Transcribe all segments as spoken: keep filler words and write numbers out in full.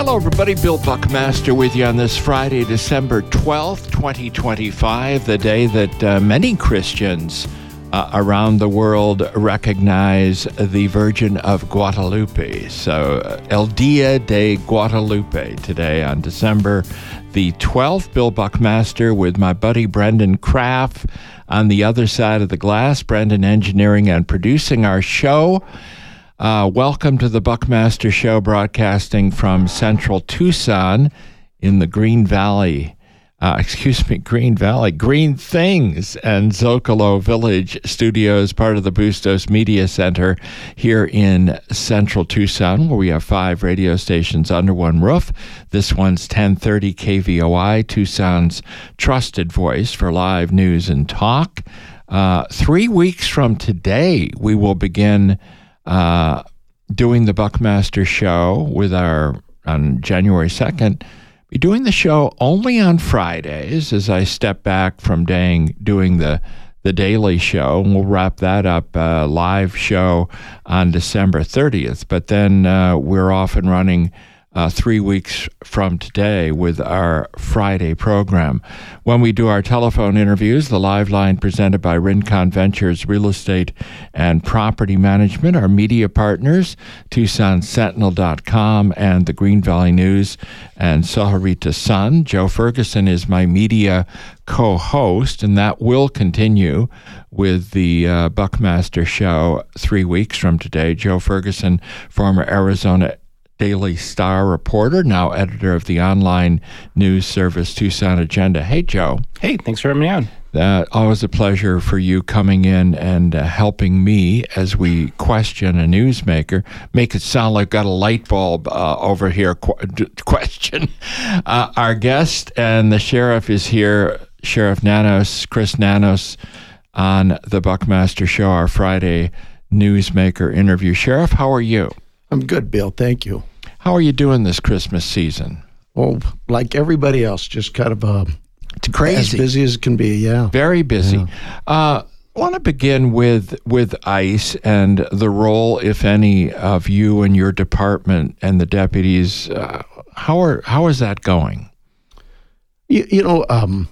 Hello, everybody. Bill Buckmaster with you on this Friday, December twelfth, twenty twenty-five, the day that uh, many Christians uh, around the world recognize the Virgin of Guadalupe. So, uh, El Dia de Guadalupe today on December the twelfth. Bill Buckmaster with my buddy Brendan Kraft on the other side of the glass. Brendan engineering and producing our show. Uh, welcome to the Buckmaster Show, broadcasting from Central Tucson in the Green Valley, uh, excuse me, Green Valley, Green Things and Zocalo Village Studios, part of the Bustos Media Center here in Central Tucson, where we have five radio stations under one roof. This one's ten thirty K V O I, Tucson's trusted voice for live news and talk. Uh, three weeks from today, we will begin Uh, doing the Buckmaster Show with our, on January second, be doing the show only on Fridays as I step back from dang, doing the, the daily show, and we'll wrap that up, uh, live show on December thirtieth. But then uh, we're off and running Uh, three weeks from today with our Friday program. When we do our telephone interviews, the live line presented by Rincon Ventures Real Estate and Property Management, our media partners, Tucson Sentinel dot com and the Green Valley News and Sahuarita Sun. Joe Ferguson is my media co-host, and that will continue with the uh, Buckmaster Show three weeks from today. Joe Ferguson, former Arizona Daily Star reporter, now editor of the online news service Tucson Agenda. Hey, Joe. Hey, thanks for having me on. Uh, always a pleasure for you coming in and uh, helping me as we question a newsmaker. Make it sound like got a light bulb uh, over here qu- question. Uh, our guest and the sheriff is here, Sheriff Nanos, Chris Nanos, on the Buckmaster Show, our Friday newsmaker interview. Sheriff, how are you? I'm good, Bill. Thank you. How are you doing this Christmas season? Well, like everybody else, just kind of uh, it's crazy. As busy as can be, yeah. Very busy. Yeah. Uh, I want to begin with with ICE and the role, if any, of you and your department and the deputies. Uh, how are how is that going? You, you know, um,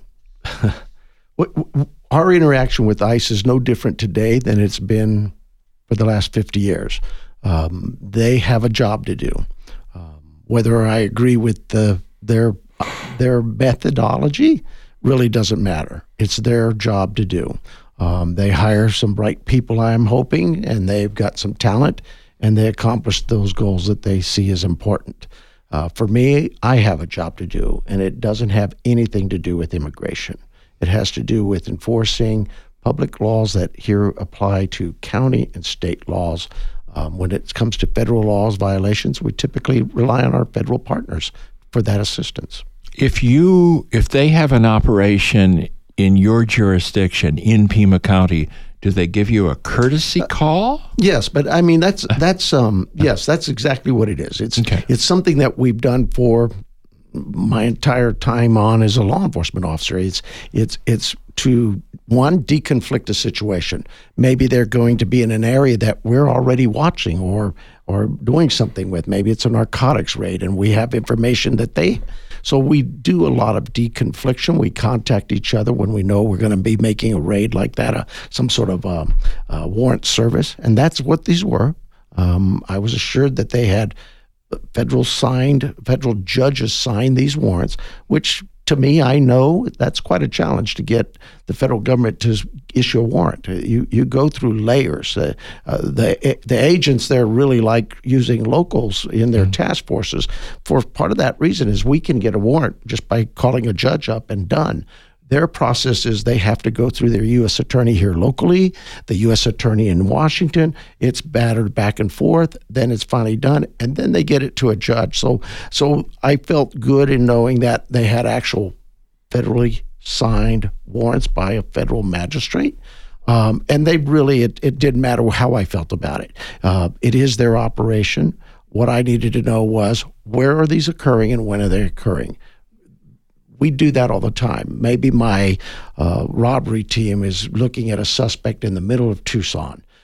our interaction with ICE is no different today than it's been for the last fifty years. Um, they have a job to do. Um, whether I agree with the, their their methodology really doesn't matter. It's their job to do. Um, they hire some bright people, I'm hoping, and they've got some talent, and they accomplish those goals that they see as important. Uh, for me, I have a job to do, and it doesn't have anything to do with immigration. It has to do with enforcing public laws that here apply to county and state laws. Um, when it comes to federal laws violations, we typically rely on our federal partners for that assistance. If you, if they have an operation in your jurisdiction in Pima County, do they give you a courtesy call? Uh, yes, but I mean that's that's um yes, that's exactly what it is. It's okay. It's something that we've done for my entire time on as a law enforcement officer. It's it's it's to one, deconflict a situation. Maybe they're going to be in an area that we're already watching or or doing something with. Maybe it's a narcotics raid and we have information that they, so we do a lot of deconfliction. We contact each other when we know we're going to be making a raid like that, uh, some sort of um, uh, warrant service. And that's what these were. Um, I was assured that they had federal signed, federal judges signed these warrants, which to me, I know that's quite a challenge to get the federal government to issue a warrant. You you go through layers. Uh, uh, the the agents there really like using locals in their mm-hmm. task forces. For part of that reason is we can get a warrant just by calling a judge up and done. Their process is they have to go through their U S attorney here locally, the U S attorney in Washington. It's battered back and forth. Then it's finally done, and then they get it to a judge. So, so I felt good in knowing that they had actual federally signed warrants by a federal magistrate. Um, and they really, it, it didn't matter how I felt about it. Uh, it is their operation. What I needed to know was, where are these occurring and when are they occurring? We do that all the time. Maybe my uh, robbery team is looking at a suspect in the middle of Tucson.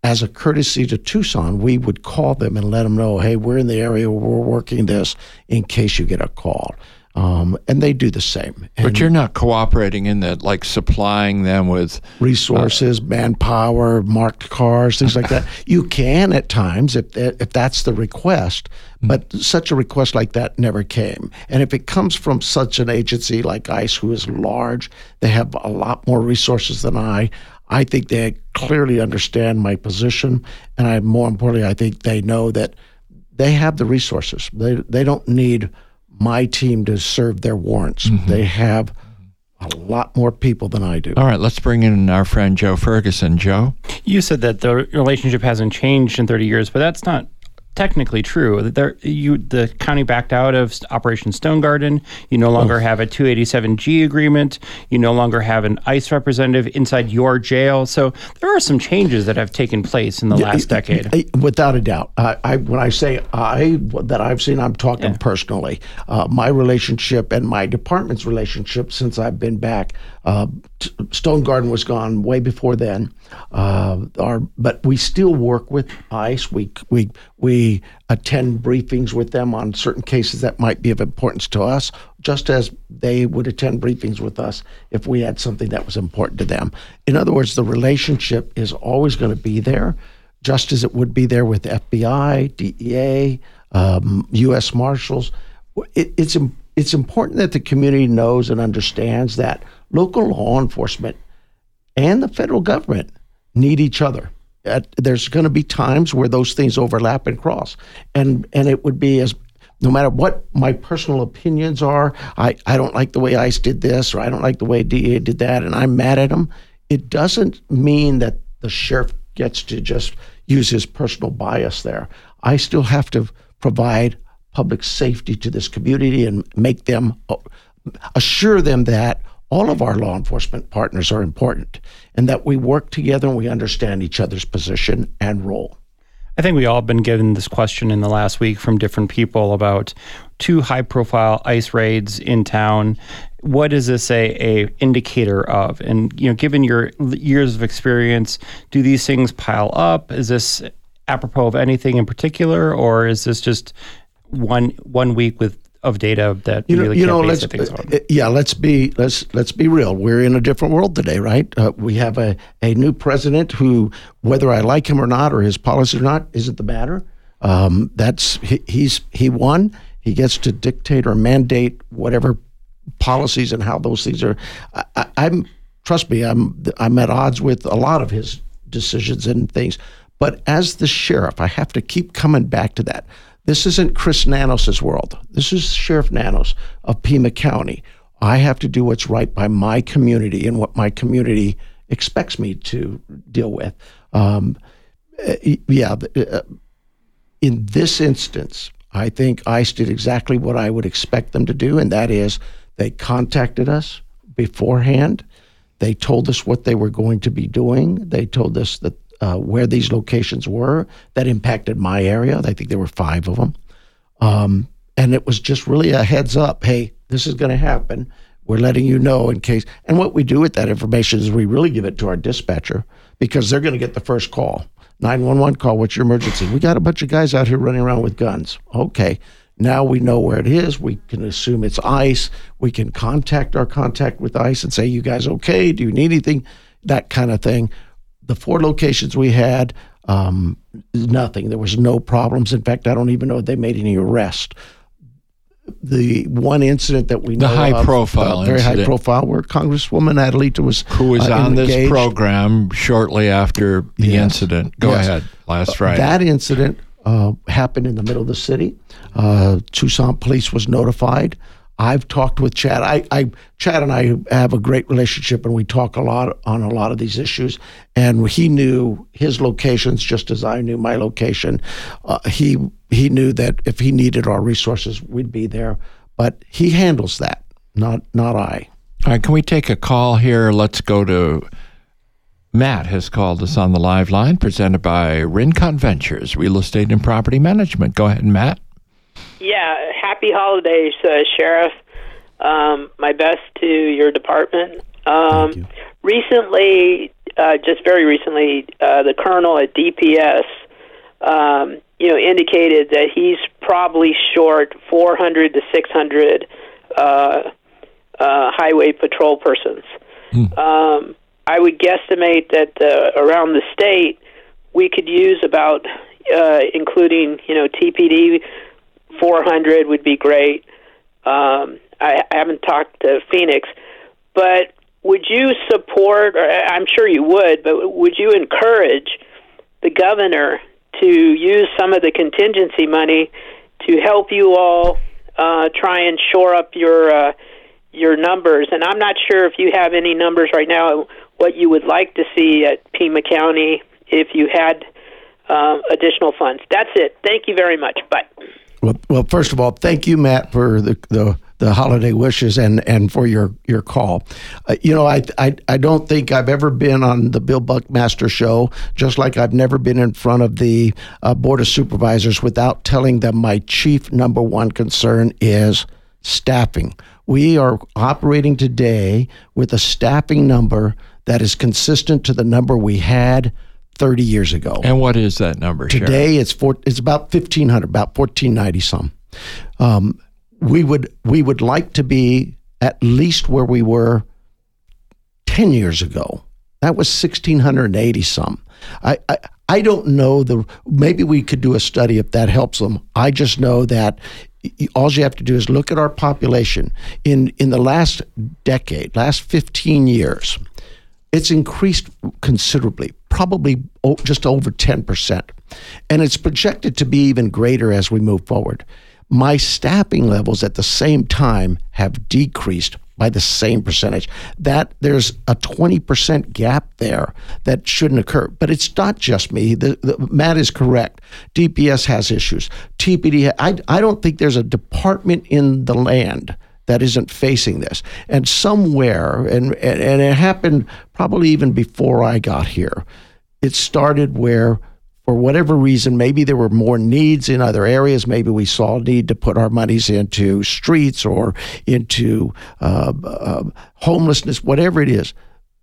as a courtesy to Tucson, we would call them and let them know, hey, we're in the area, we're working this in case you get a call. Um, and they do the same. And but you're not cooperating in that, like supplying them with resources, uh, manpower, marked cars, things like that. You can at times if if that's the request, but such a request like that never came. And if it comes from such an agency like ICE, who is large, they have a lot more resources than I. I think they clearly understand my position, and I, more importantly, I think they know that they have the resources. They they don't need my team to serve their warrants. Mm-hmm. They have a lot more people than I do. All right, let's bring in our friend Joe Ferguson. Joe? You said that the relationship hasn't changed in thirty years, but that's not technically true. There, you, the county backed out of Operation Stone Garden. You no longer oh. have a two eighty-seven G agreement. You no longer have an ICE representative inside your jail. So there are some changes that have taken place in the yeah, last decade. Without a doubt. I, I, when I say I, that I've seen, I'm talking yeah. personally. Uh, my relationship and my department's relationship since I've been back, uh, Stone Garden was gone way before then. Uh, our, but we still work with ICE. We we we attend briefings with them on certain cases that might be of importance to us, just as they would attend briefings with us if we had something that was important to them. In other words, the relationship is always going to be there, just as it would be there with F B I, D E A, um, U S Marshals. It, it's it's important that the community knows and understands that local law enforcement and the federal government need each other. Uh, there's going to be times where those things overlap and cross. And and it would be as, no matter what my personal opinions are, I, I don't like the way ICE did this, or I don't like the way D E A did that, and I'm mad at them. It doesn't mean that the sheriff gets to just use his personal bias there. I still have to provide public safety to this community and make them, assure them that all of our law enforcement partners are important and that we work together and we understand each other's position and role. I think we all have been given this question in the last week from different people about two high-profile ICE raids in town. What is this a, a indicator of? And, you know, given your years of experience, do these things pile up? Is this apropos of anything in particular, or is this just one one week with of data that you know, really you can't know, base let's, things on? Uh, yeah, let's be let's let's be real. We're in a different world today, right? Uh, we have a, a new president who, whether I like him or not, or his policies or not, isn't the matter. Um, that's he, he's he won. He gets to dictate or mandate whatever policies and how those things are. I, I, I'm trust me, I'm I'm at odds with a lot of his decisions and things. But as the sheriff, I have to keep coming back to that. This isn't Chris Nanos' world. This is Sheriff Nanos of Pima County. I have to do what's right by my community and what my community expects me to deal with. Um, yeah, in this instance, I think ICE did exactly what I would expect them to do, and that is they contacted us beforehand. They told us what they were going to be doing. They told us that Uh, where these locations were that impacted my area. I think there were five of them. Um, and it was just really a heads up. Hey, this is going to happen. We're letting you know in case. And what we do with that information is we really give it to our dispatcher because they're going to get the first call. nine one one call, what's your emergency? We got a bunch of guys out here running around with guns. Okay, now we know where it is. We can assume it's ICE. We can contact our contact with ICE and say, you guys okay? Do you need anything? That kind of thing. The four locations we had, um, nothing. There was no problems. In fact, I don't even know if they made any arrests. The one incident that we know the high of, profile, uh, very incident. high profile, where Congresswoman Adelita was who was uh, on engaged. this program shortly after the yes. incident. Go yes. ahead. Last Friday, that incident uh, happened in the middle of the city. Uh, Tucson police was notified. I've talked with Chad. I, I, Chad and I have a great relationship, and we talk a lot on a lot of these issues. And he knew his locations just as I knew my location. Uh, he he knew that if he needed our resources, we'd be there. But he handles that, not not I. All right, can we take a call here? Let's go to Matt has called us on the live line, presented by Rincon Ventures, Real Estate and Property Management. Go ahead, Matt. Yeah, happy holidays, uh, Sheriff. Um, my best to your department. Um, Thank you. Recently, uh, just very recently, uh, the colonel at D P S, um, you know, indicated that he's probably short four hundred to six hundred uh, uh, highway patrol persons. Hmm. Um, I would guesstimate that uh, around the state, we could use about, uh, including, you know, T P D, four hundred would be great. Um, I, I haven't talked to Phoenix, but would you support, or I'm sure you would, but would you encourage the governor to use some of the contingency money to help you all uh, try and shore up your uh, your numbers? And I'm not sure if you have any numbers right now, what you would like to see at Pima County if you had uh, additional funds. That's it. Thank you very much. Bye. Well, well, first of all, thank you, Matt, for the the, the holiday wishes and, and for your your call. Uh, you know, I, I I don't think I've ever been on the Bill Buckmaster show, just like I've never been in front of the uh, Board of Supervisors without telling them my chief number one concern is staffing. We are operating today with a staffing number that is consistent to the number we had thirty years ago. And what is that number, Today, Sheriff? it's four, it's about fifteen hundred, about fourteen ninety some. Um, we would we would like to be at least where we were ten years ago. That was sixteen eighty some. I, I I don't know the. Maybe we could do a study if that helps them. I just know that all you have to do is look at our population in in the last decade, last fifteen years. It's increased considerably, probably just over ten percent. And it's projected to be even greater as we move forward. My staffing levels at the same time have decreased by the same percentage. That there's a twenty percent gap there that shouldn't occur. But it's not just me. The, the, Matt is correct. D P S has issues. T P D, I, I don't think there's a department in the land that isn't facing this. And somewhere, and, and, and it happened probably even before I got here, it started where, for whatever reason, maybe there were more needs in other areas. Maybe we saw a need to put our monies into streets or into uh, uh, homelessness, whatever it is.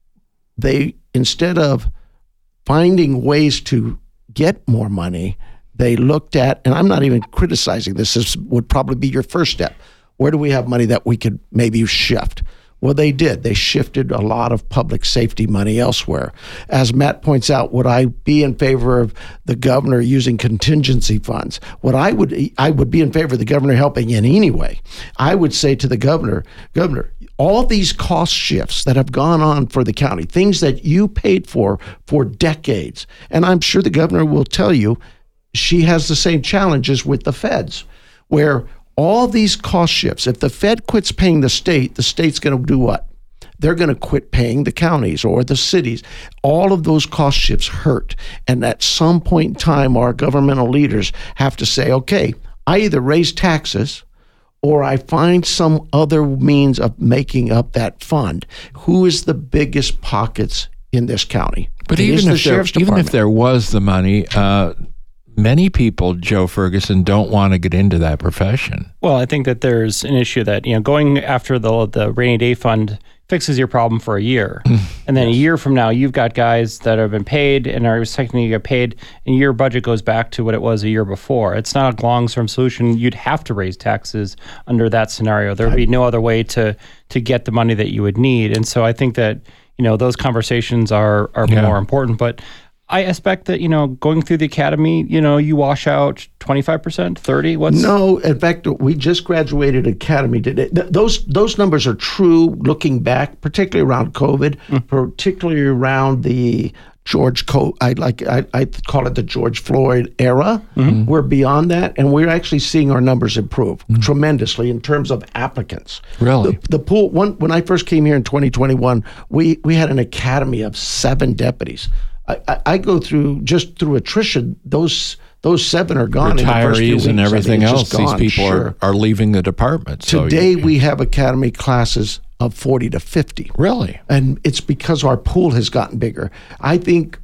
They, instead of finding ways to get more money, they looked at, and I'm not even criticizing this, this would probably be your first step. Where do we have money that we could maybe shift? Well, they did. They shifted a lot of public safety money elsewhere. As Matt points out, would I be in favor of the governor using contingency funds? What I would I would be in favor of the governor helping in any way. I would say to the governor, Governor, all these cost shifts that have gone on for the county, things that you paid for for decades, and I'm sure the governor will tell you she has the same challenges with the feds, where all these cost shifts, if the Fed quits paying the state, the state's going to do what? They're going to quit paying the counties or the cities. All of those cost shifts hurt. And at some point in time, our governmental leaders have to say, okay, I either raise taxes or I find some other means of making up that fund. Who is the biggest pockets in this county? But It is even the if, there, sheriff's even department. if there was the money, uh, many people, Joe Ferguson, don't want to get into that profession. Well, I think that there's an issue that, you know, going after the the rainy day fund fixes your problem for a year. And then yes. a year from now, you've got guys that have been paid and are expecting to get paid, and your budget goes back to what it was a year before. It's not a long-term solution. You'd have to raise taxes under that scenario. There would be no other way to to get the money that you would need. And so I think that, you know, those conversations are, are yeah. more important. But I expect that, you know, going through the academy, you know, you wash out twenty-five percent, thirty, what's... No, in fact, we just graduated academy today. Th- those those numbers are true looking back, particularly around COVID, mm. particularly around the George, Co- I like I, I call it the George Floyd era. Mm-hmm. We're beyond that, and we're actually seeing our numbers improve mm-hmm. tremendously in terms of applicants. Really? The, the pool, one, when I first came here in twenty twenty-one, we, we had an academy of seven deputies. I, I, I go through, just through attrition, those those seven are gone. Retirees in the first few weeks. and everything I mean, else. These people sure. are, are leaving the department. Today so you, we have academy classes of forty to fifty. Really? And it's because our pool has gotten bigger. I think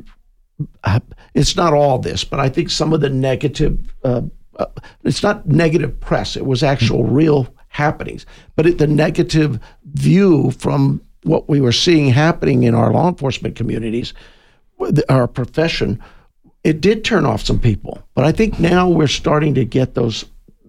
uh, it's not all this, but I think some of the negative, uh, uh, it's not negative press. It was actual real happenings. But it, the negative view from what we were seeing happening in our law enforcement communities, our profession, it did turn off some people. But I think now we're starting to get those.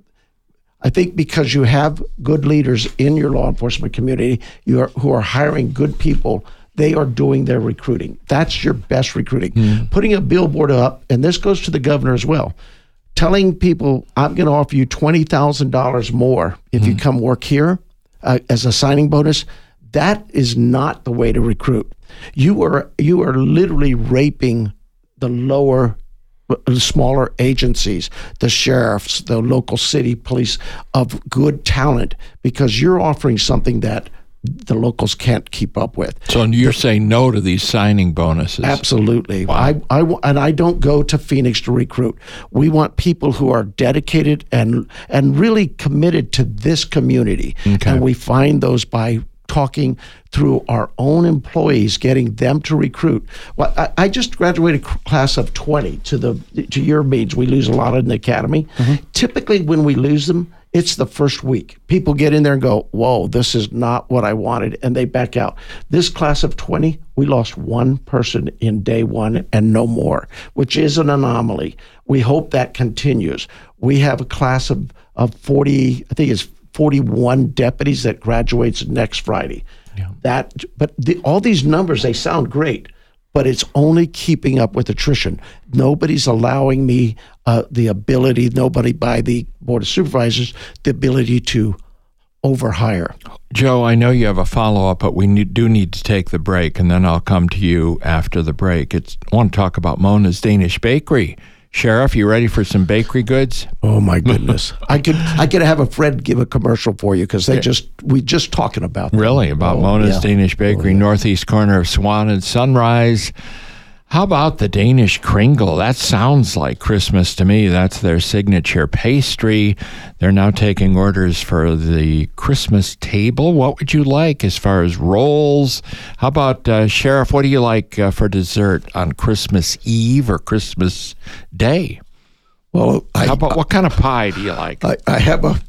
I think because you have good leaders in your law enforcement community, you are, who are hiring good people, they are doing their recruiting. That's your best recruiting. Mm. Putting a billboard up, and this goes to the governor as well, telling people, I'm going to offer you twenty thousand dollars more if mm. you come work here uh, as a signing bonus, that is not the way to recruit. You are you are literally raping the lower, the smaller agencies, the sheriffs, the local city police of good talent, because you're offering something that the locals can't keep up with. So you're the, saying no to these signing bonuses? Absolutely. Wow. I, I, and I don't go to Phoenix to recruit. We want people who are dedicated and and really committed to this community. Okay. And we find those by talking through our own employees, getting them to recruit. Well, I, I just graduated a class of twenty to the to your means. We lose a lot in the academy. Mm-hmm. Typically, when we lose them, it's the first week. People get in there and go, whoa, this is not what I wanted, and they back out. This class of twenty, we lost one person in day one and no more, which is an anomaly. We hope that continues. We have a class of, of forty, I think it's forty-one deputies that graduates next Friday. Yeah. That, but the, all these numbers, they sound great, but it's only keeping up with attrition. Nobody's allowing me uh, the ability, nobody by the Board of Supervisors, the ability to overhire. Joe, I know you have a follow-up, but we need, do need to take the break, and then I'll come to you after the break. It's, I want to talk about Mona's Danish Bakery. Sheriff, you ready for some bakery goods? Oh my goodness! I could I could have a friend give a commercial for you because they just we just talking about them. Really about oh, Mona's yeah. Danish Bakery, oh, yeah. northeast corner of Swan and Sunrise. How about the Danish Kringle? That sounds like Christmas to me. That's their signature pastry. They're now taking orders for the Christmas table. What would you like as far as rolls? How about, uh, Sheriff, what do you like uh, for dessert on Christmas Eve or Christmas Day? Well, I, How about what kind of pie do you like? I, I have a,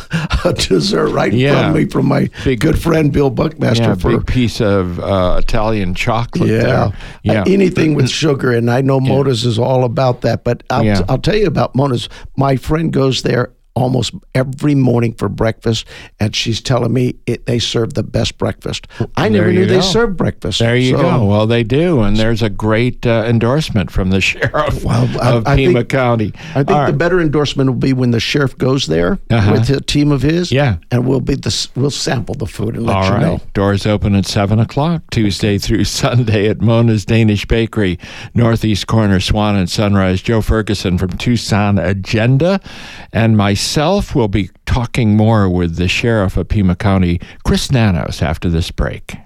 a dessert right in yeah. front of me from my big, good friend Bill Buckmaster. Yeah, for big piece of uh, Italian chocolate. Yeah, there. yeah. Uh, anything with sugar, and I know yeah. Mona's is all about that. But I'll, yeah. I'll tell you about Mona's. My friend goes there almost every morning for breakfast, and she's telling me it, they serve the best breakfast. I never knew go. they served breakfast. There you so, go. Well, they do, and there's a great uh, endorsement from the sheriff well, of I, I Pima think, County. I think All the right. better endorsement will be when the sheriff goes there uh-huh. with a team of his, yeah. and we'll be the we'll sample the food and let All you right. know. Doors open at seven o'clock Tuesday through Sunday at Mona's Danish Bakery, northeast corner, Swan and Sunrise. Joe Ferguson from Tucson Agenda, and myself will be talking more with the sheriff of Pima County, Chris Nanos, after this break.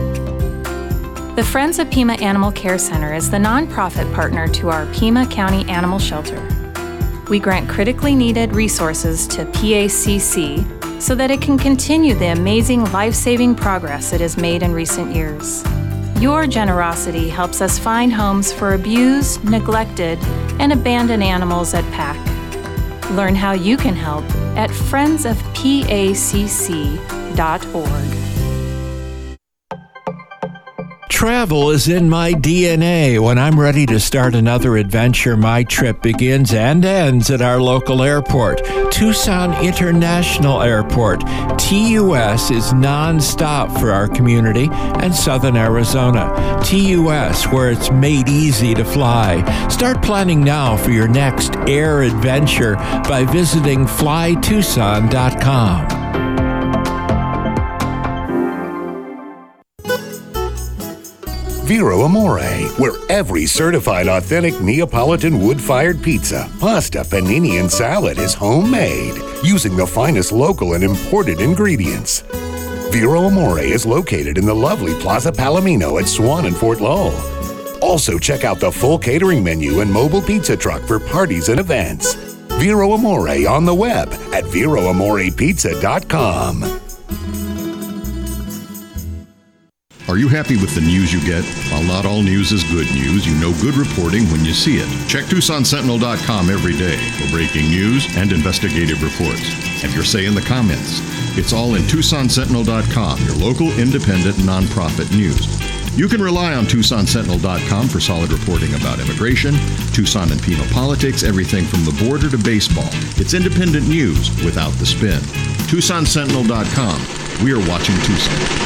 The Friends of Pima Animal Care Center is the nonprofit partner to our Pima County Animal Shelter. We grant critically needed resources to P A C C so that it can continue the amazing life-saving progress it has made in recent years. Your generosity helps us find homes for abused, neglected, and abandoned animals at P A C. Learn how you can help at friends of P A C C dot org. Travel is in my D N A. When I'm ready to start another adventure, my trip begins and ends at our local airport, Tucson International Airport. T U S is nonstop for our community and Southern Arizona. T U S, where it's made easy to fly. Start planning now for your next air adventure by visiting fly tucson dot com. Vero Amore, where every certified authentic Neapolitan wood-fired pizza, pasta, panini, and salad is homemade, using the finest local and imported ingredients. Vero Amore is located in the lovely Plaza Palomino at Swan and Fort Lowell. Also, check out the full catering menu and mobile pizza truck for parties and events. Vero Amore on the web at vero amore pizza dot com. Are you happy with the news you get? While not all news is good news, you know good reporting when you see it. Check Tucson Sentinel dot com every day for breaking news and investigative reports. Have your say in the comments. It's all in Tucson Sentinel dot com, your local independent nonprofit news. You can rely on Tucson Sentinel dot com for solid reporting about immigration, Tucson and Pima politics, everything from the border to baseball. It's independent news without the spin. Tucson Sentinel dot com. We are watching Tucson.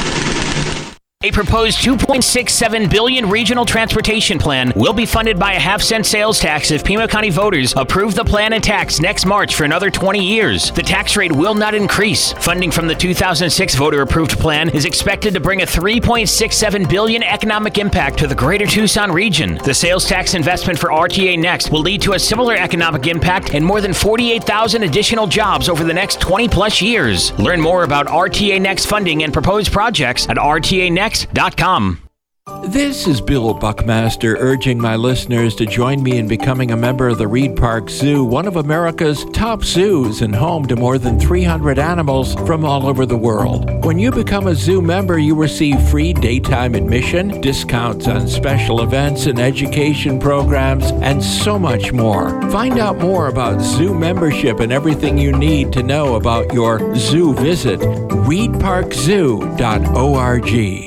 A proposed two point six seven billion dollars regional transportation plan will be funded by a half-cent sales tax if Pima County voters approve the plan and tax next March for another twenty years. The tax rate will not increase. Funding from the two thousand six voter-approved plan is expected to bring a three point six seven billion dollars economic impact to the greater Tucson region. The sales tax investment for R T A Next will lead to a similar economic impact and more than forty-eight thousand additional jobs over the next twenty plus years. Learn more about R T A Next funding and proposed projects at R T A Next dot com. This is Bill Buckmaster urging my listeners to join me in becoming a member of the Reed Park Zoo, one of America's top zoos and home to more than three hundred animals from all over the world. When you become a zoo member, you receive free daytime admission, discounts on special events and education programs, and so much more. Find out more about zoo membership and everything you need to know about your zoo visit. reed park zoo dot org.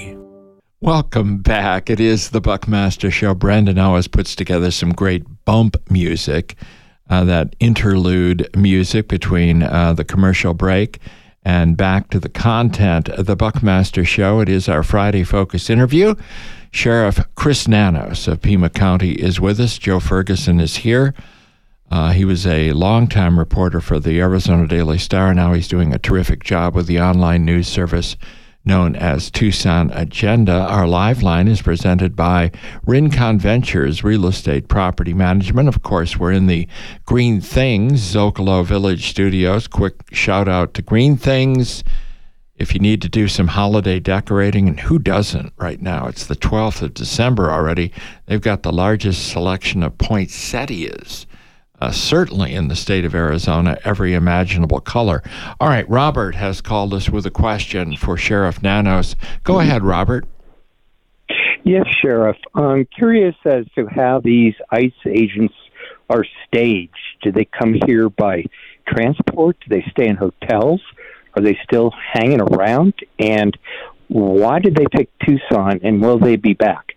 Welcome back. It is the Buckmaster Show. Brandon always puts together some great bump music, uh, that interlude music between uh, the commercial break and back to the content of the Buckmaster Show. It is our Friday Focus interview. Sheriff Chris Nanos of Pima County is with us. Joe Ferguson is here. Uh, he was a longtime reporter for the Arizona Daily Star. Now he's doing a terrific job with the online news service known as Tucson Agenda. Our live line is presented by Rincon Ventures Real Estate Property Management. Of course, we're in the Green Things Zocalo Village Studios. Quick shout out to Green Things. If you need to do some holiday decorating, and who doesn't right now? It's the twelfth of December already. They've got the largest selection of poinsettias, Uh, certainly in the state of Arizona, every imaginable color. All right, Robert has called us with a question for Sheriff Nanos. Go ahead, Robert. Yes, Sheriff. I'm curious as to how these ICE agents are staged. Do they come here by transport? Do they stay in hotels? Are they still hanging around? And why did they pick Tucson, and will they be back?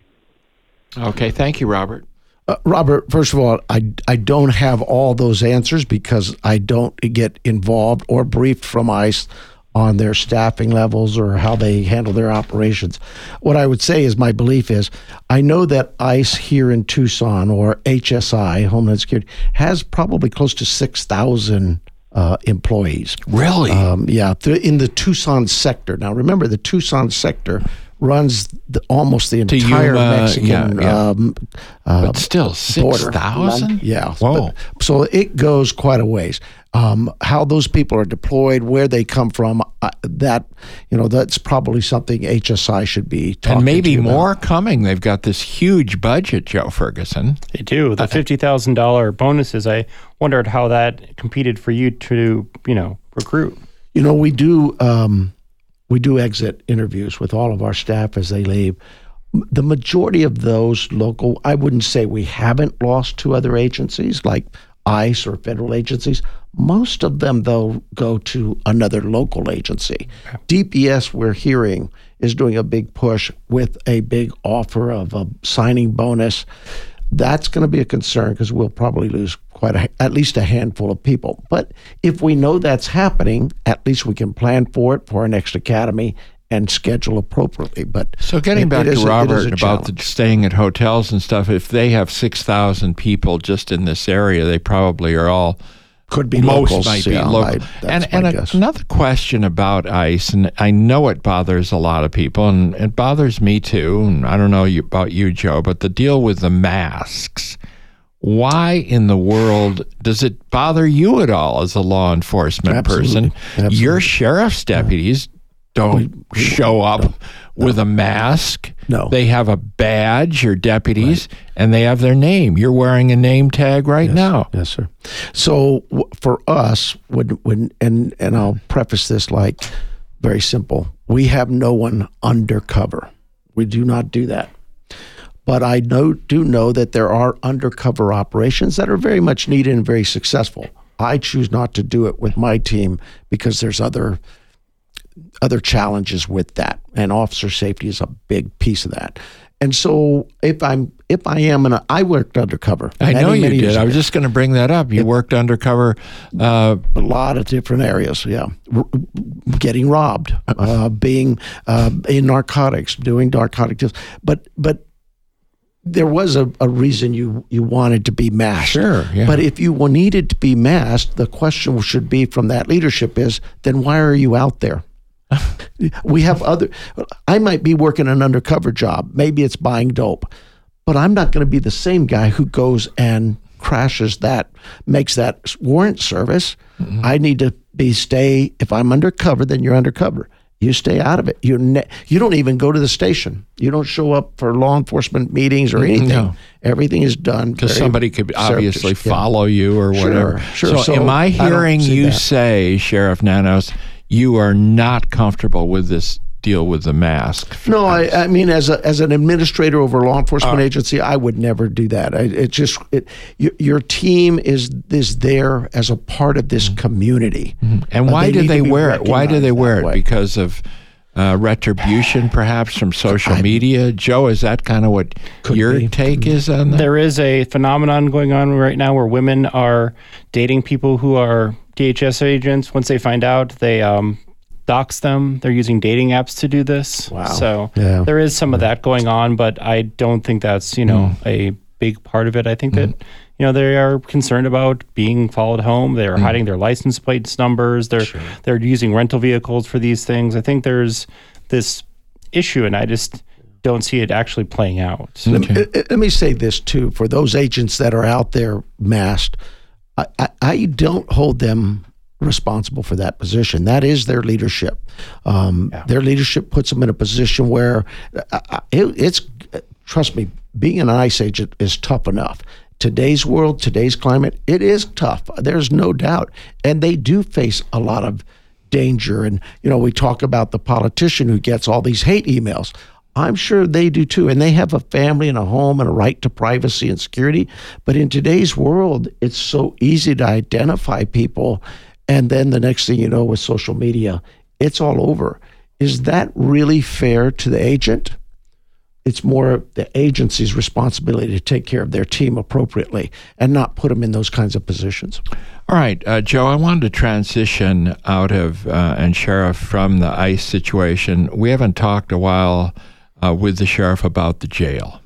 Okay, thank you, Robert. Uh, Robert, first of all, I, I don't have all those answers because I don't get involved or briefed from ICE on their staffing levels or how they handle their operations. What I would say is my belief is I know that ICE here in Tucson, or H S I, Homeland Security, has probably close to six thousand uh, employees. Really? Um, yeah, th- in the Tucson sector. Now, remember, the Tucson sector runs the, almost the entire Yuma, Mexican yeah, yeah. Um, uh, but still, six thousand? Yeah. Whoa. But, so it goes quite a ways. Um, how those people are deployed, where they come from, uh, that, you know, that's probably something H S I should be talking And maybe to more about. coming. They've got this huge budget, Joe Ferguson. They do. The fifty thousand dollars bonuses, I wondered how that competed for you to, you know, recruit. You know, we do... Um, We do exit interviews with all of our staff as they leave. The majority of those local, I wouldn't say we haven't lost to other agencies like ICE or federal agencies. Most of them, though, go to another local agency. Okay. D P S, we're hearing, is doing a big push with a big offer of a signing bonus. That's going to be a concern because we'll probably lose quite a, at least a handful of people. But if we know that's happening, at least we can plan for it for our next academy and schedule appropriately. But so getting it, back it to a, Robert about the staying at hotels and stuff, if they have six thousand people just in this area, they probably are all could be most locals, might be yeah, local. I, and my and a, guess. another question about ICE, and I know it bothers a lot of people, and it bothers me too. And I don't know you, about you, Joe, but the deal with the masks. Why in the world does it bother you at all as a law enforcement Absolutely. person? Absolutely. Your sheriff's deputies don't we, we, show up no, with no. a mask. No. They have a badge, your deputies, right. and they have their name. You're wearing a name tag right yes. now. Yes, sir. So w- for us, when, when and, and I'll preface this like very simple, we have no one undercover. We do not do that. But I know, do know that there are undercover operations that are very much needed and very successful. I choose not to do it with my team because there's other other challenges with that, and officer safety is a big piece of that. And so, if I'm if I am, and I worked undercover. I many, know you many did. years I was ago. just going to bring that up. You it, worked undercover. Uh, a lot of different areas, yeah. R- getting robbed, uh, being uh, in narcotics, doing narcotic deals. But but there was a, a reason you, you wanted to be masked. Sure, yeah. But if you needed to be masked, the question should be from that leadership is, then why are you out there? We have other, I might be working an undercover job. Maybe it's buying dope, but I'm not going to be the same guy who goes and crashes that, makes that warrant service. Mm-hmm. I need to be stay, if I'm undercover, then you're undercover. You stay out of it. You ne- you don't even go to the station. You don't show up for law enforcement meetings or anything. No. Everything is done. Because somebody could obviously follow yeah. you or whatever. Sure, sure. So, so am I hearing I you that. say, Sheriff Nanos, you are not comfortable with this deal with the mask? No, I, I mean, as a as an administrator over a law enforcement uh, agency, I would never do that. I, it just it, your, your team is is there as a part of this community. Mm-hmm. And uh, why they do they wear it? Why do they wear it? Way. Because of uh, retribution, perhaps from social I, media. Joe, is that kind of what your be. take is on that? There is a phenomenon going on right now where women are dating people who are D H S agents. Once they find out, they um, dox them. They're using dating apps to do this. Wow. So yeah. there is some of that going on, but I don't think that's, you know, mm. a big part of it. I think mm. that, you know, they are concerned about being followed home. They're mm. hiding their license plates numbers. They're sure. they're using rental vehicles for these things. I think there's this issue, and I just don't see it actually playing out. Okay. Let, me, let me say this, too. For those agents that are out there masked, I, I, I don't hold them responsible for that position. That is their leadership. Um, yeah. Their leadership puts them in a position where uh, it, it's, trust me, being an ICE agent is tough enough. Today's world, today's climate, it is tough. There's no doubt. And they do face a lot of danger. And, you know, we talk about the politician who gets all these hate emails. I'm sure they do too. And they have a family and a home and a right to privacy and security. But in today's world, it's so easy to identify people. And then the next thing you know, with social media, it's all over. Is that really fair to the agent? It's more the agency's responsibility to take care of their team appropriately and not put them in those kinds of positions. All right, uh, Joe, I wanted to transition out of, uh, and Sheriff, from the ICE situation. We haven't talked a while uh, with the Sheriff about the jail.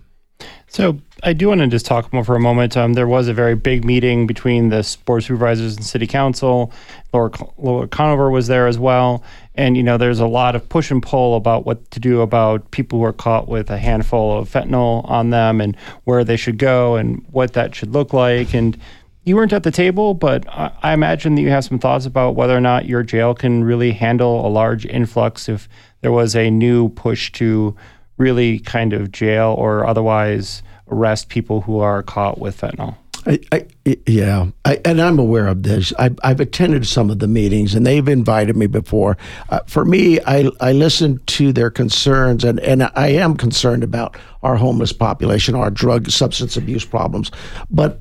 So I do want to just talk more for a moment. Um, there was a very big meeting between the board of supervisors and city council. Laura, Laura Conover was there as well. And, you know, there's a lot of push and pull about what to do about people who are caught with a handful of fentanyl on them and where they should go and what that should look like. And you weren't at the table, but I imagine that you have some thoughts about whether or not your jail can really handle a large influx if there was a new push to really kind of jail or otherwise arrest people who are caught with fentanyl. I, I, yeah, I, and I'm aware of this. I've, I've attended some of the meetings, and they've invited me before. Uh, for me, I, I listen to their concerns, and, and I am concerned about our homeless population, our drug substance abuse problems. But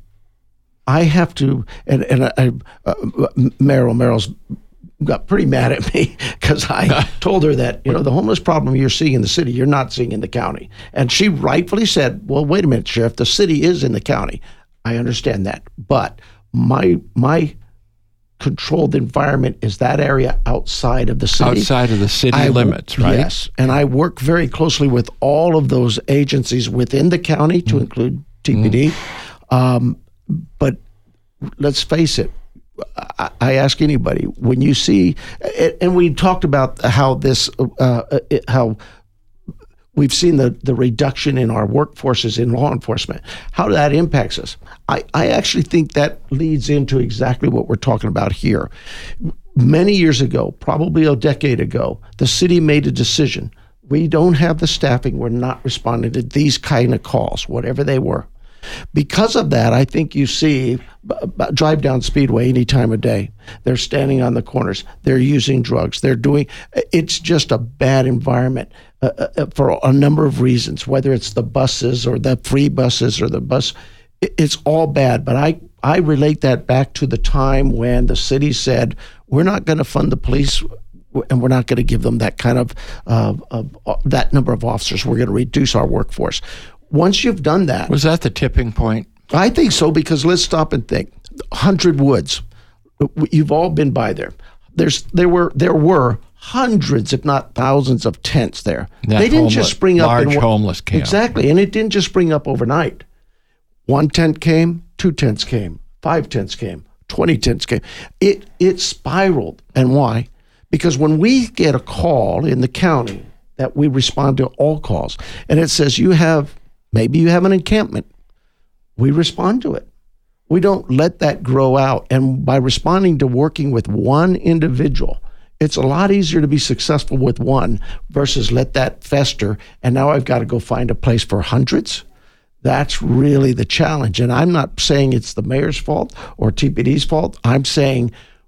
I have to, and, and I, uh, Meryl, Meryl's got pretty mad at me because I told her that, you know, the homeless problem you're seeing in the city, you're not seeing in the county. And she rightfully said, well, wait a minute, Sheriff, the city is in the county. I understand that. But my my controlled environment is that area outside of the city. Outside of the city I, limits, right? Yes. And I work very closely with all of those agencies within the county, to mm. include T P D. Mm. Um, but let's face it, I, I ask anybody, when you see, and we talked about how this, uh, how we've seen the, the reduction in our workforces in law enforcement, how that impacts us. I, I actually think that leads into exactly what we're talking about here. Many years ago, probably a decade ago, the city made a decision. We don't have the staffing. We're not responding to these kind of calls, whatever they were. Because of that, I think you see b- b- drive down Speedway any time of day. They're standing on the corners. They're using drugs. They're doing. It's just a bad environment uh, uh, for a number of reasons. Whether it's the buses or the free buses or the bus, it, it's all bad. But I I relate that back to the time when the city said we're not going to fund the police. And we're not going to give them that kind of, uh, of uh, that number of officers. We're going to reduce our workforce. Once you've done that, was that the tipping point? I think so, because let's stop and think. Hundred Woods, you've all been by there. There's there were there were hundreds, if not thousands, of tents there. That they didn't homeless, just spring up large in, homeless camp. Exactly, and it didn't just spring up overnight. One tent came, two tents came, five tents came, twenty tents came. It it spiraled, and why? Because when we get a call in the county that we respond to all calls, and it says you have, maybe you have an encampment, we respond to it. We don't let that grow out. And by responding to working with one individual, it's a lot easier to be successful with one versus let that fester. And now I've got to go find a place for hundreds. That's really the challenge. And I'm not saying it's the mayor's fault or T P D's fault. I'm saying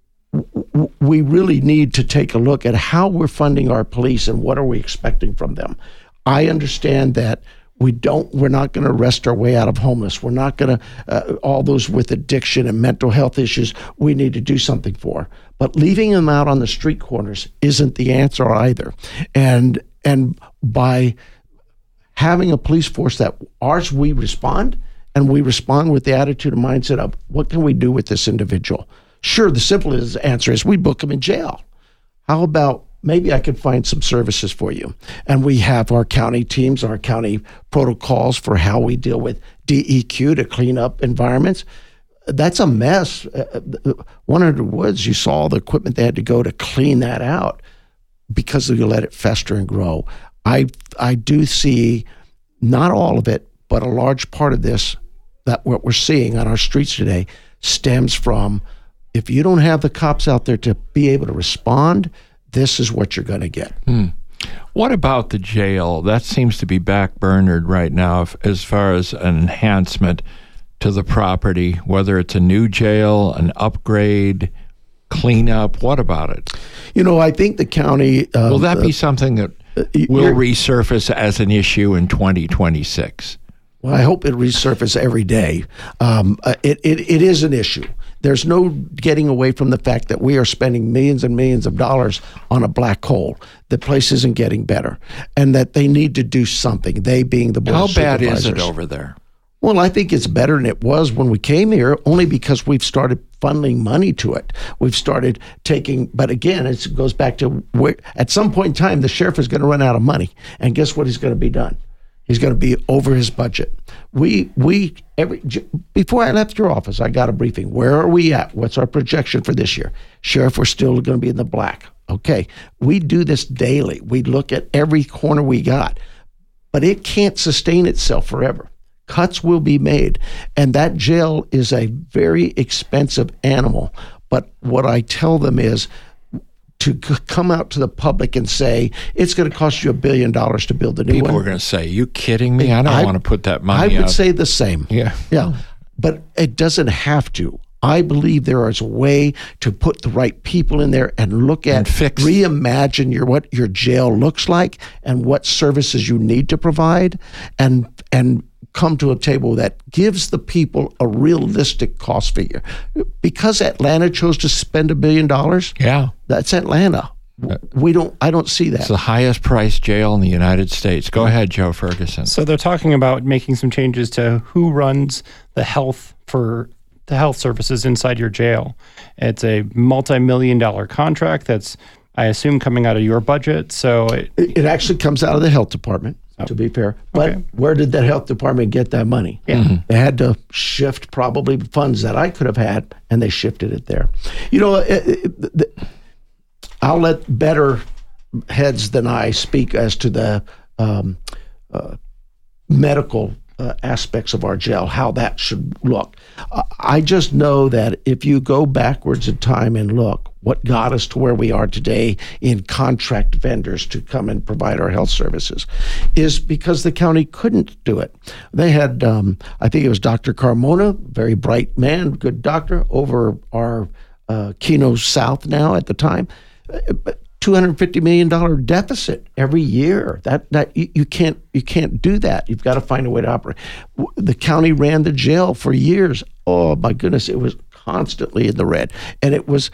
we really need to take a look at how we're funding our police and what are we expecting from them. I understand that we don't, we're not going to wrest our way out of homeless. We're not going to, uh, all those with addiction and mental health issues, we need to do something for. But leaving them out on the street corners isn't the answer either. And, and by having a police force that ours, we respond, and we respond with the attitude and mindset of what can we do with this individual? Sure, the simple answer is we book them in jail. How about maybe I could find some services for you? And we have our county teams, our county protocols for how we deal with D E Q to clean up environments. That's a mess. Uh, one hundred Woods, you saw the equipment they had to go to clean that out because you let it fester and grow. I I do see not all of it, but a large part of this, that what we're seeing on our streets today stems from, if you don't have the cops out there to be able to respond, this is what you're going to get. Hmm. What about the jail? That seems to be backburnered right now if, as far as an enhancement to the property, whether it's a new jail, an upgrade, cleanup. What about it? You know, I think the county... Um, Will that uh, be something that uh, will resurface as an issue in twenty twenty-six? Well, I hope it resurfaces every day. Um, uh, it, it It is an issue. There's no getting away from the fact that we are spending millions and millions of dollars on a black hole. The place isn't getting better, and that they need to do something, they being the board How of bad is supervisors. it over there? Well, I think it's better than it was when we came here, only because we've started funneling money to it. We've started taking, but again, it goes back to where, at some point in time, the sheriff is going to run out of money. And guess what is going to be done? He's going to be over his budget. We, we, every, before I left your office, I got a briefing. Where are we at? What's our projection for this year? Sheriff, we're still going to be in the black. Okay. We do this daily. We look at every corner we got, but it can't sustain itself forever. Cuts will be made. And that jail is a very expensive animal. But what I tell them is, to c- come out to the public and say, it's going to cost you a billion dollars to build a new People one. People are going to say, you kidding me? I don't I, want to put that money I would out. say the same. Yeah. Yeah. But it doesn't have to. I believe there is a way to put the right people in there and look at, and fix. reimagine your what your jail looks like and what services you need to provide, and and come to a table that gives the people a realistic cost figure. Because Atlanta chose to spend a billion dollars, yeah, that's Atlanta. We don't. I don't see that. It's the highest priced jail in the United States. Go ahead, Joe Ferguson. So they're talking about making some changes to who runs the health for the health services inside your jail. It's a multi-million dollar contract that's, I assume, coming out of your budget. So it, it actually comes out of the health department. Oh. To be fair, but okay. Where did that health department get that money? Yeah. Mm-hmm. They had to shift probably funds that I could have had, and they shifted it there. You know, it, it, the, I'll let better heads than I speak as to the um, uh, medical uh, aspects of our jail, how that should look. Uh, I just know that if you go backwards in time and look, what got us to where we are today in contract vendors to come and provide our health services is because the county couldn't do it. They had, um, I think it was Doctor Carmona, very bright man, good doctor, over our uh, Keno South now at the time, two hundred fifty million dollars deficit every year. That that you, you can't you can't do that. You've got to find a way to operate. The county ran the jail for years. Oh my goodness, it was constantly in the red, and it was.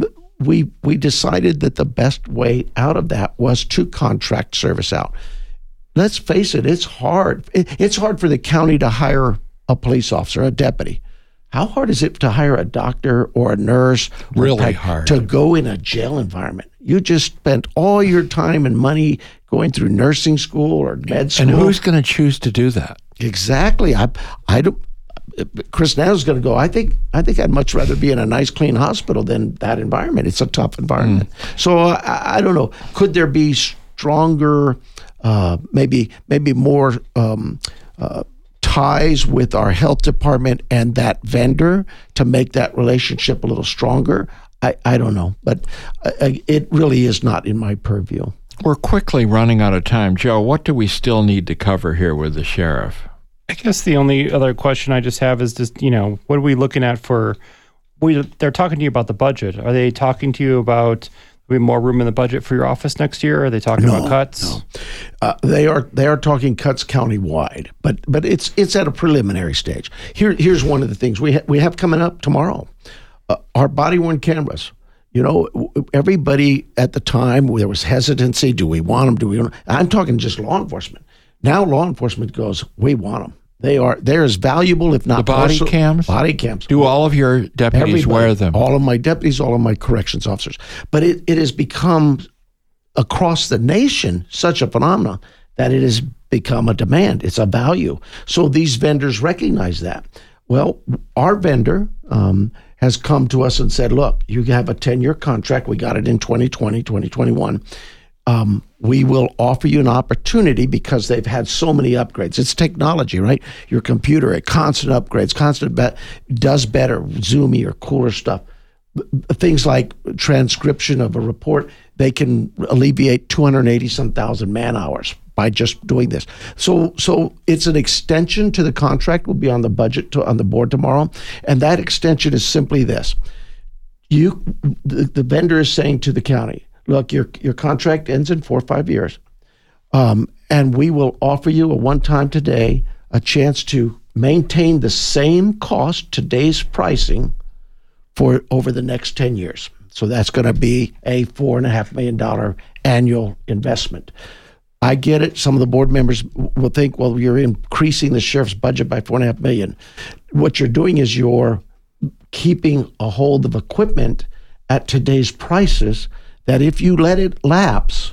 We we decided that the best way out of that was to contract service out. Let's face it, it's hard. It, it's hard for the county to hire a police officer, a deputy. How hard is it to hire a doctor or a nurse? Really or hard. To go in a jail environment. You just spent all your time and money going through nursing school or med school. And who's going to choose to do that? Exactly. I I don't. Chris Nassau's going to go, I think I think I'd much rather be in a nice, clean hospital than that environment. It's a tough environment. Mm. So uh, I, I don't know. Could there be stronger, uh, maybe maybe more um, uh, ties with our health department and that vendor to make that relationship a little stronger? I, I don't know. But uh, it really is not in my purview. We're quickly running out of time. Joe, what do we still need to cover here with the sheriff? I guess the only other question I just have is just, you know, what are we looking at for, we, they're talking to you about the budget. Are they talking to you about we have more room in the budget for your office next year? Are they talking no, about cuts? No. Uh, they are they are talking cuts countywide, but but it's it's at a preliminary stage. Here here's one of the things we ha- we have coming up tomorrow. Uh, our body worn cameras. You know, everybody at the time there was hesitancy. Do we want them? Do we? Want I'm talking just law enforcement. Now law enforcement goes, we want them. They are they're as valuable, if not the body possible, cams. Body cams. Do all of your deputies Everybody, wear them? All of my deputies, all of my corrections officers. But it, it has become across the nation such a phenomenon that it has become a demand. It's a value. So these vendors recognize that. Well, our vendor um, has come to us and said, look, you have a ten-year contract. We got it in twenty twenty, twenty twenty-one. Um, we will offer you an opportunity because they've had so many upgrades. It's technology, right? Your computer, it constant upgrades, constant be- does better, zoomy or cooler stuff. Things like transcription of a report, they can alleviate two hundred eighty some thousand man hours by just doing this. So, so it's an extension to the contract. Will be on the budget to, on the board tomorrow, and that extension is simply this: you, the, the vendor is saying to the county, look, your your contract ends in four or five years, um, and we will offer you a one-time today a chance to maintain the same cost, today's pricing, for over the next ten years. So that's going to be a four and a half million dollar annual investment. I get it. Some of the board members will think, well, you're increasing the sheriff's budget by four and a half million. What you're doing is you're keeping a hold of equipment at today's prices, that if you let it lapse,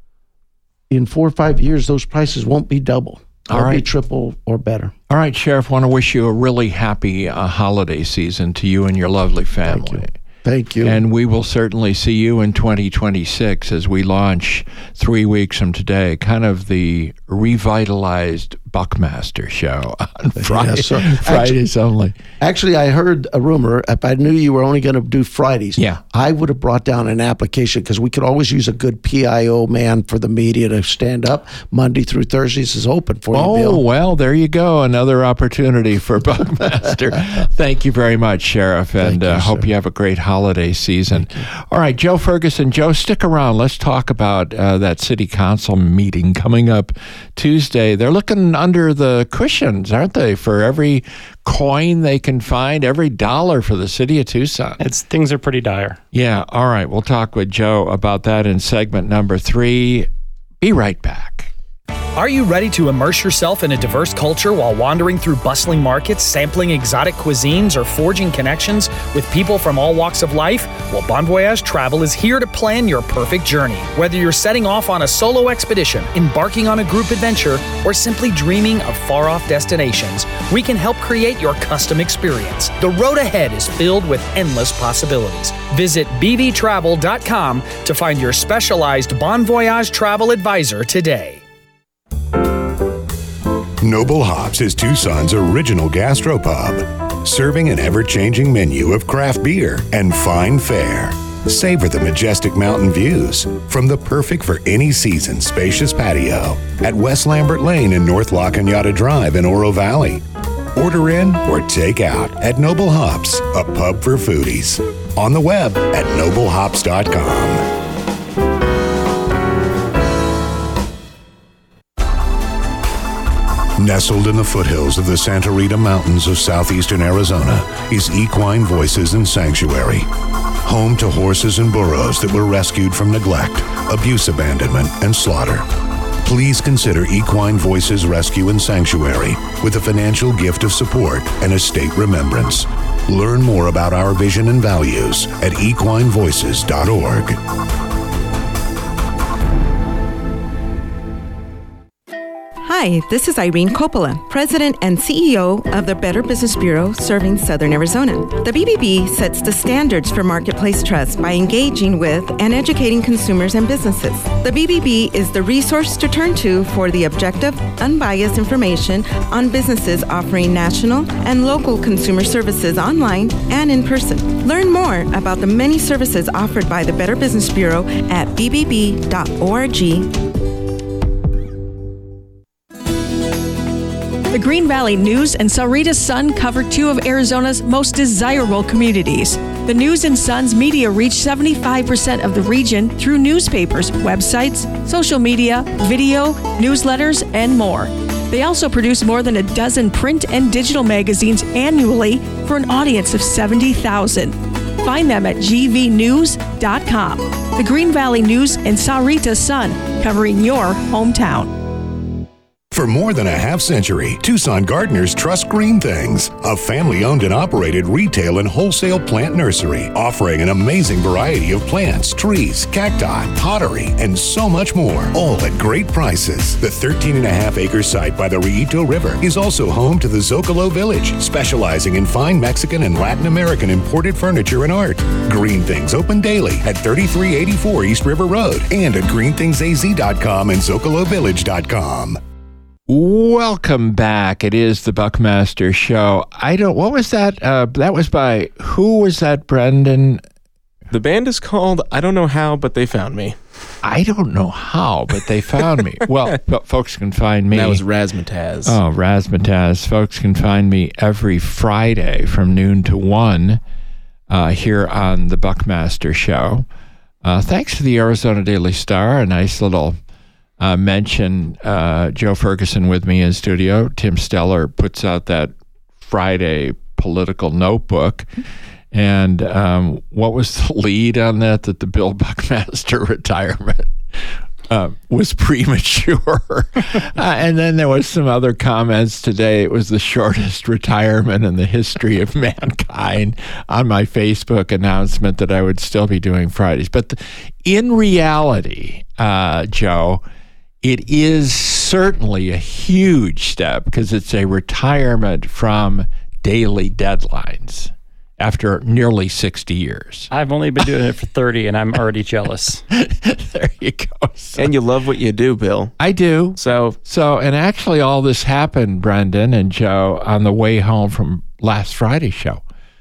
in four or five years, those prices won't be double. They'll All right. be triple or better. All right, Sheriff, want to wish you a really happy uh, holiday season to you and your lovely family. Thank you. Thank you. And we will certainly see you in twenty twenty-six as we launch three weeks from today, kind of the revitalized Buckmaster show on Friday, Yes, sir. Fridays Actually- only. Actually, I heard a rumor. If I knew you were only going to do Fridays, Yeah. I would have brought down an application because we could always use a good P I O man for the media to stand up. Monday through Thursdays is open for you, Oh, Bill. well, there you go. Another opportunity for Buckmaster. Thank you very much, Sheriff, and Thank you, uh, hope sir. you have a great holiday season. All right, Joe Ferguson. Joe, stick around. Let's talk about uh, that city council meeting coming up Tuesday. They're looking under the cushions, aren't they, for every coin they can find, every dollar for the city of Tucson. It's things are pretty dire. Yeah, all right. We'll talk with Joe about that in segment number three. Be right back. Are you ready to immerse yourself in a diverse culture while wandering through bustling markets, sampling exotic cuisines, or forging connections with people from all walks of life? Well, Bon Voyage Travel is here to plan your perfect journey. Whether you're setting off on a solo expedition, embarking on a group adventure, or simply dreaming of far-off destinations, we can help create your custom experience. The road ahead is filled with endless possibilities. Visit b v travel dot com to find your specialized Bon Voyage travel advisor today. Noble Hops is Tucson's original gastropub, serving an ever-changing menu of craft beer and fine fare. Savor the majestic mountain views from the perfect for any season spacious patio at West Lambert Lane and North La Cañada Drive in Oro Valley. Order in or take out at Noble Hops, a pub for foodies. On the web at noble hops dot com. Nestled in the foothills of the Santa Rita Mountains of southeastern Arizona is Equine Voices and Sanctuary. Home to horses and burros that were rescued from neglect, abuse, abandonment, and slaughter. Please consider Equine Voices Rescue and Sanctuary with a financial gift of support and a state remembrance. Learn more about our vision and values at equine voices dot org. Hi, this is Irene Coppola, President and C E O of the Better Business Bureau serving Southern Arizona. The B B B sets the standards for marketplace trust by engaging with and educating consumers and businesses. The B B B is the resource to turn to for the objective, unbiased information on businesses offering national and local consumer services online and in person. Learn more about the many services offered by the Better Business Bureau at b b b dot org. The Green Valley News and Sahuarita Sun cover two of Arizona's most desirable communities. The News and Sun's media reach seventy-five percent of the region through newspapers, websites, social media, video, newsletters, and more. They also produce more than a dozen print and digital magazines annually for an audience of seventy thousand. Find them at g v news dot com. The Green Valley News and Sahuarita Sun, covering your hometown. For more than a half century, Tucson gardeners trust Green Things, a family-owned and operated retail and wholesale plant nursery, offering an amazing variety of plants, trees, cacti, pottery, and so much more, all at great prices. The thirteen and a half acre site by the Rillito River is also home to the Zocalo Village, specializing in fine Mexican and Latin American imported furniture and art. Green Things open daily at thirty-three eighty-four East River Road and at green things a z dot com and zocalo village dot com. Welcome back. It is the Buckmaster Show. I don't, what was that? Uh, that was by, who was that, Brendan? The band is called I Don't Know How, But They Found Me. I don't know how, but they found me. Well, but folks can find me. That was Razzmatazz. Oh, Razzmatazz. Folks can find me every Friday from noon to one uh, here on the Buckmaster Show. Uh, thanks to the Arizona Daily Star, a nice little Uh, mention uh, Joe Ferguson with me in studio. Tim Steller puts out that Friday political notebook. And um, what was the lead on that? That the Bill Buckmaster retirement uh, was premature. uh, and then there was some other comments today. It was the shortest retirement in the history of mankind on my Facebook announcement that I would still be doing Fridays. But the, in reality, uh, Joe, it is certainly a huge step because it's a retirement from daily deadlines after nearly sixty years. I've only been doing it for thirty, and I'm already jealous. There you go. So, and you love what you do, Bill. I do. So, so, and actually all this happened, Brendan and Joe, on the way home from last Friday's show.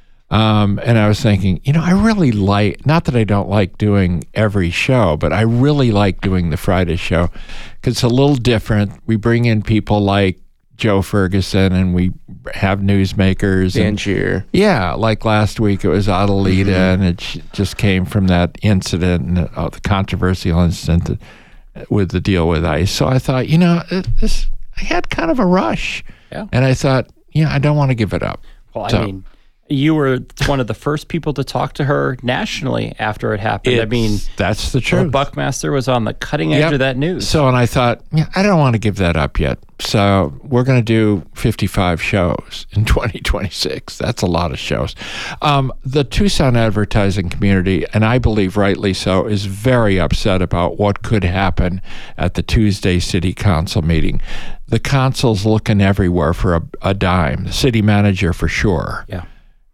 Um, and I was thinking, you know, I really like, not that I don't like doing every show, but I really like doing the Friday show because it's a little different. We bring in people like Joe Ferguson and we have newsmakers. Dan and, Shear. Yeah, like last week it was Adelita, mm-hmm. and it just came from that incident, and uh, the controversial incident that, with the deal with ICE. So I thought, you know, this, I had kind of a rush. Yeah. And I thought, yeah, I don't want to give it up. Well, so, I mean, you were one of the first people to talk to her nationally after it happened. It's, I mean, that's the truth. Buckmaster was on the cutting edge yep. of that news. So, and I thought, yeah, I don't want to give that up yet. So we're going to do fifty-five shows in twenty twenty-six. That's a lot of shows. Um, the Tucson advertising community, and I believe rightly so, is very upset about what could happen at the Tuesday City Council meeting. The council's looking everywhere for a, a dime. The city manager for sure. Yeah.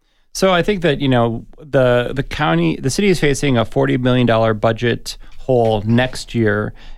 So I think that, you know, the the county, the city is facing a forty million dollars budget hole next year.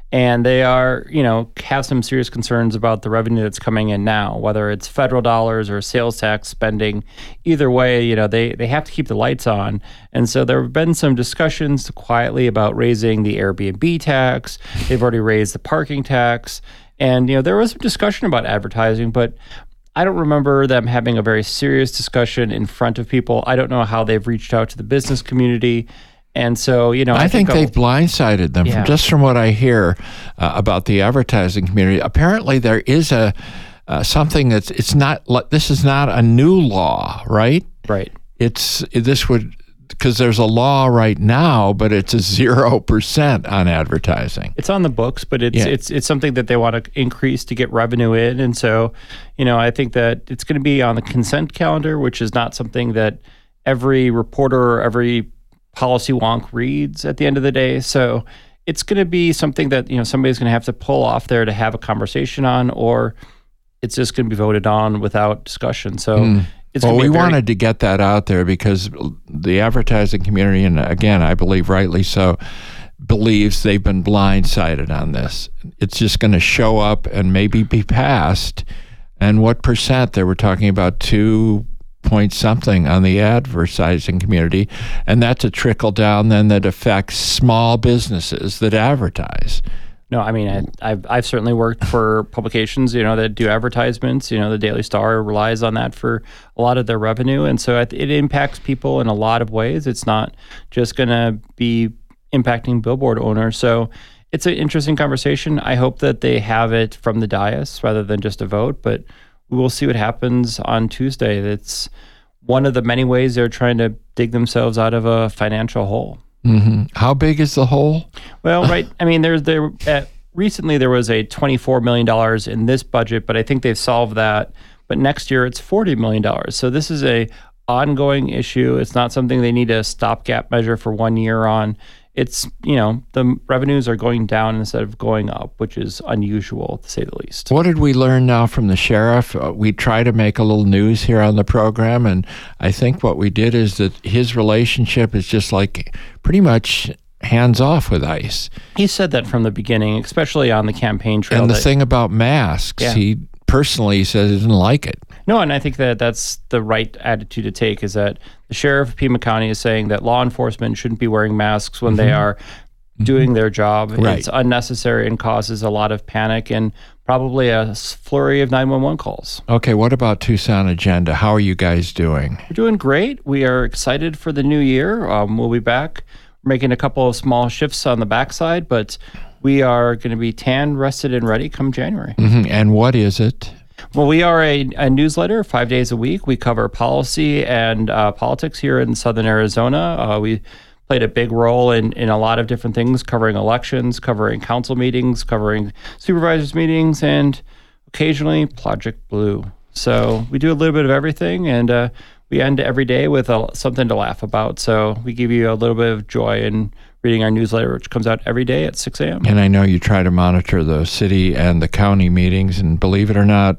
And they are, you know, have some serious concerns about the revenue that's coming in now, whether it's federal dollars or sales tax spending. Either way, you know, they, they have to keep the lights on. And so there have been some discussions quietly about raising the Airbnb tax. They've already raised the parking tax. And, you know, there was some discussion about advertising, but I don't remember them having a very serious discussion in front of people. I don't know how they've reached out to the business community. And so, you know, I, I think, think they've blindsided them. Yeah. From, just from what I hear uh, about the advertising community, apparently there is a uh, something that's it's not. This is not a new law, right? Right. It's this would because there's a law right now, but it's a zero percent on advertising. It's on the books, but it's Yeah. it's it's something that they want to increase to get revenue in. And so, you know, I think that it's going to be on the consent calendar, which is not something that every reporter or every policy wonk reads at the end of the day. So it's going to be something that, you know, somebody's going to have to pull off there to have a conversation on, or it's just going to be voted on without discussion. So Mm. it's well, going to we be a very, wanted to get that out there because the advertising community, and again, I believe rightly so, believes they've been blindsided on this. It's just going to show up and maybe be passed. And what percent? They were talking about two point something on the advertising community, and that's a trickle down then that affects small businesses that advertise. No, I mean, I, I've I've certainly worked for publications, you know, that do advertisements. You know, the Daily Star relies on that for a lot of their revenue, and so it, it impacts people in a lot of ways. It's not just going to be impacting billboard owners. So it's an interesting conversation. I hope that they have it from the dais rather than just a vote, but we will see what happens on Tuesday. That's one of the many ways they're trying to dig themselves out of a financial hole. Mm-hmm. How big is the hole? Well, right. I mean, there's there uh, recently there was a twenty-four million dollars in this budget, but I think they've solved that. But next year it's forty million dollars. So this is a ongoing issue. It's not something they need a stopgap measure for one year on. It's, you know, the revenues are going down instead of going up, which is unusual to say the least. What did we learn now from the sheriff? Uh, we try to make a little news here on the program, and I think what we did is that his relationship is just like pretty much hands off with ICE. He said that from the beginning, especially on the campaign trail. And the that, thing about masks, Yeah. he personally says he didn't like it. No, and I think that that's the right attitude to take, is that the sheriff of Pima County is saying that law enforcement shouldn't be wearing masks when mm-hmm. they are doing their job. Right. It's unnecessary and causes a lot of panic and probably a flurry of nine one one calls. Okay, what about Tucson Agenda? How are you guys doing? We're doing great. We are excited for the new year. Um, we'll be back. We're making a couple of small shifts on the backside, but we are going to be tan, rested, and ready come January. Mm-hmm. And what is it? Well, we are a, a newsletter five days a week. We cover policy and uh, politics here in Southern Arizona. Uh, we played a big role in, in a lot of different things, covering elections, covering council meetings, covering supervisors meetings, and occasionally Project Blue. So we do a little bit of everything, and uh, we end every day with a, something to laugh about. So we give you a little bit of joy in reading our newsletter, which comes out every day at six a.m. And I know you try to monitor the city and the county meetings, and believe it or not,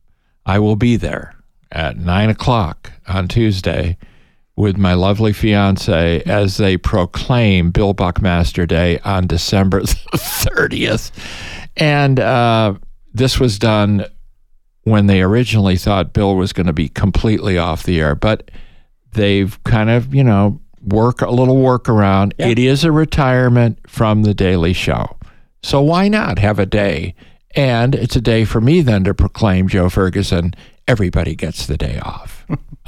I will be there at nine o'clock on Tuesday with my lovely fiance as they proclaim Bill Buckmaster Day on December thirtieth. And uh, this was done when they originally thought Bill was going to be completely off the air, but they've kind of, you know, work a little workaround. Yep. It is a retirement from the Daily Show. So why not have a day? And it's a day for me then to proclaim, Joe Ferguson, everybody gets the day off.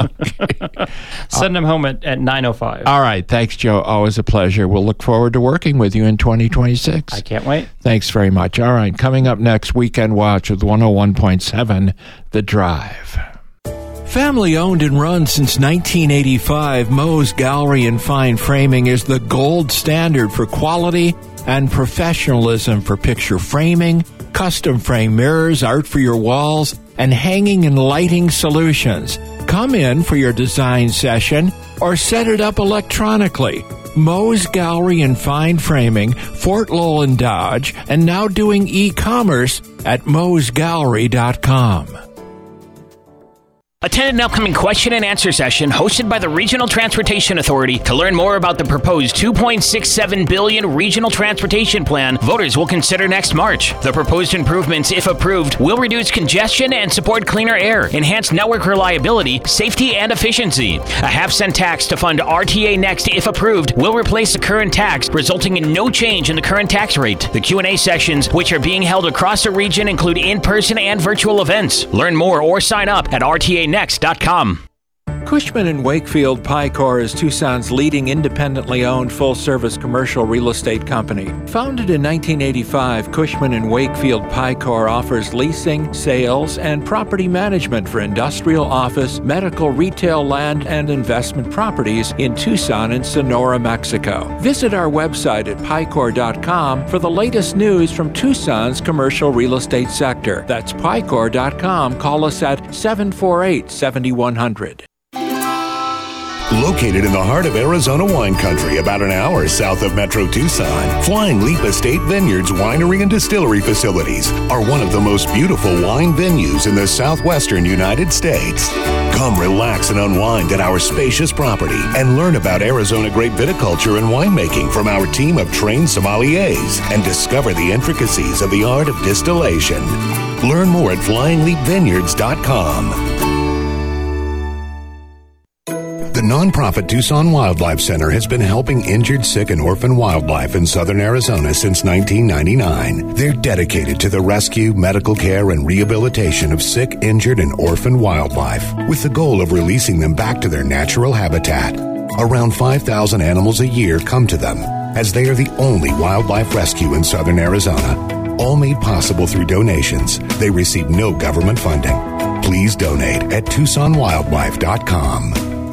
Okay. Send them home at, at nine oh five. All right. Thanks, Joe. Always a pleasure. We'll look forward to working with you in twenty twenty-six. I can't wait. Thanks very much. All right. Coming up next, Weekend Watch with one oh one point seven The Drive. Family owned and run since nineteen eighty-five, Moe's Gallery and Fine Framing is the gold standard for quality and professionalism for picture framing, custom frame mirrors, art for your walls, and hanging and lighting solutions. Come in for your design session or set it up electronically. Moe's Gallery and Fine Framing, Fort Lowell and Dodge, and now doing e-commerce at moes gallery dot com. Attend an upcoming question and answer session hosted by the Regional Transportation Authority to learn more about the proposed two point six seven billion dollars Regional Transportation Plan voters will consider next March. The proposed improvements, if approved, will reduce congestion and support cleaner air, enhance network reliability, safety, and efficiency. A half-cent tax to fund R T A Next, if approved, will replace the current tax, resulting in no change in the current tax rate. The Q and A sessions, which are being held across the region, include in-person and virtual events. Learn more or sign up at R T A next dot com. Cushman and Wakefield Picor is Tucson's leading independently owned full-service commercial real estate company. Founded in nineteen eighty-five, Cushman and Wakefield Picor offers leasing, sales, and property management for industrial, office, medical, retail, land, and investment properties in Tucson and Sonora, Mexico. Visit our website at picor dot com for the latest news from Tucson's commercial real estate sector. That's picor dot com. Call us at seven four eight, seven one zero zero. Located in the heart of Arizona wine country, about an hour south of Metro Tucson, Flying Leap Estate Vineyards winery and distillery facilities are one of the most beautiful wine venues in the southwestern United States. Come relax and unwind at our spacious property and learn about Arizona grape viticulture and winemaking from our team of trained sommeliers and discover the intricacies of the art of distillation. Learn more at flying leap vineyards dot com. The nonprofit Tucson Wildlife Center has been helping injured, sick, and orphan wildlife in southern Arizona since nineteen ninety-nine. They're dedicated to the rescue, medical care, and rehabilitation of sick, injured, and orphan wildlife, with the goal of releasing them back to their natural habitat. Around five thousand animals a year come to them, as they are the only wildlife rescue in southern Arizona. All made possible through donations. They receive no government funding. Please donate at tucson wildlife dot com.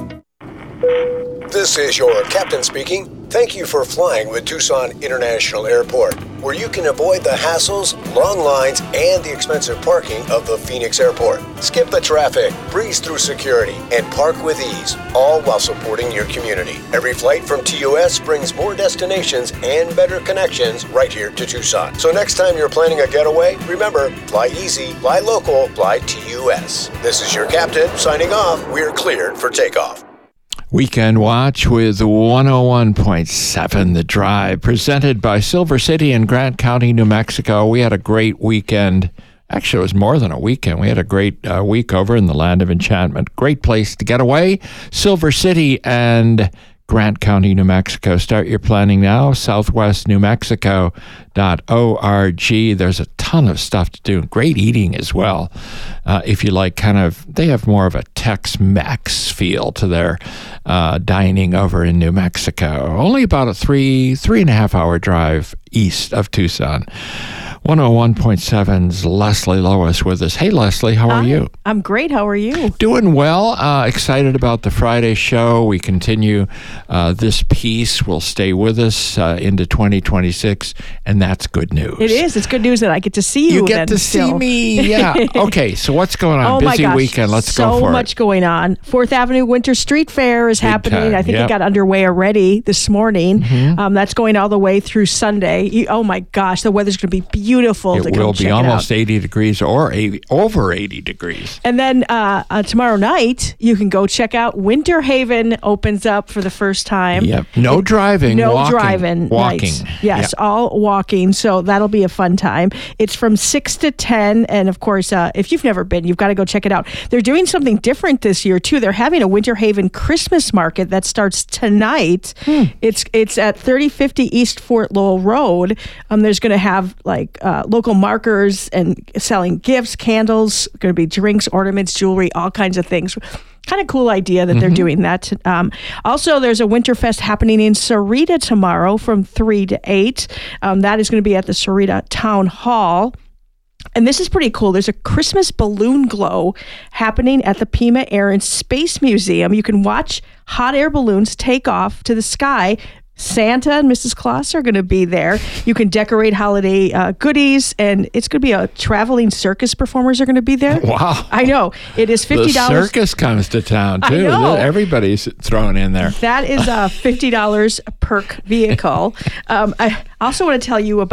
This is your captain speaking. Thank you for flying with Tucson International Airport, where you can avoid the hassles, long lines, and the expensive parking of the Phoenix Airport. Skip the traffic, breeze through security, and park with ease, all while supporting your community. Every flight from T U S brings more destinations and better connections right here to Tucson. So next time you're planning a getaway, remember, fly easy, fly local, fly T U S. This is your captain signing off. We're cleared for takeoff. Weekend Watch with one oh one point seven The Drive, presented by Silver City in Grant County, New Mexico. We had a great weekend. Actually, it was more than a weekend. We had a great uh, week over in the Land of Enchantment. Great place to get away. Silver City and Grant County, New Mexico. Start your planning now, southwest new mexico dot org. There's a ton of stuff to do. Great eating as well. Uh, if you like kind of, they have more of a Tex-Mex feel to their uh, dining over in New Mexico. Only about a three, three and a half hour drive east of Tucson. one oh one point seven's Leslie Lois with us. Hey, Leslie, how are Hi, you? I'm great. How are you? Doing well. Uh, excited about the Friday show. We continue uh, this piece. Will stay with us uh, into twenty twenty-six, and that's good news. It is. It's good news that I get to see you. You get then to still. see me. Yeah. Okay, so what's going on? Oh Busy my gosh, weekend. Let's so go for it. So much going on. Fourth Avenue Winter Street Fair is Big happening. time. I think Yep. it got underway already this morning. Mhm. Um, that's going all the way through Sunday. You, oh my gosh, the weather's going to be beautiful to It come will check be almost it out. eighty degrees or eighty, over eighty degrees. And then uh, uh, tomorrow night, you can go check out Winter Haven opens up for the first time. Yep. No driving. No walking, driving. Walking. nights. Yes, Yep. all walking. So that'll be a fun time. It's from six to ten. And of course, uh, if you've never been, you've got to go check it out. They're doing something different this year, too. They're having a Winter Haven Christmas market that starts tonight. Hmm. It's it's at thirty fifty East Fort Lowell Road. Um, there's going to have like uh, local markers and selling gifts, candles, going to be drinks, ornaments, jewelry, all kinds of things. Kind of cool idea that they're Mhm. doing that. Um, also, there's a Winterfest happening in Sarita tomorrow from three to eight. Um, that is going to be at the Sarita Town Hall. And this is pretty cool. There's a Christmas balloon glow happening at the Pima Air and Space Museum. You can watch hot air balloons take off to the sky. Santa and Missus Claus are going to be there. You can decorate holiday uh, goodies, and it's going to be a traveling circus performers are going to be there. Wow. I know. It is fifty dollars. The circus comes to town, I too. know. Everybody's thrown in there. That is a fifty dollars perk vehicle. um, I also want to tell you about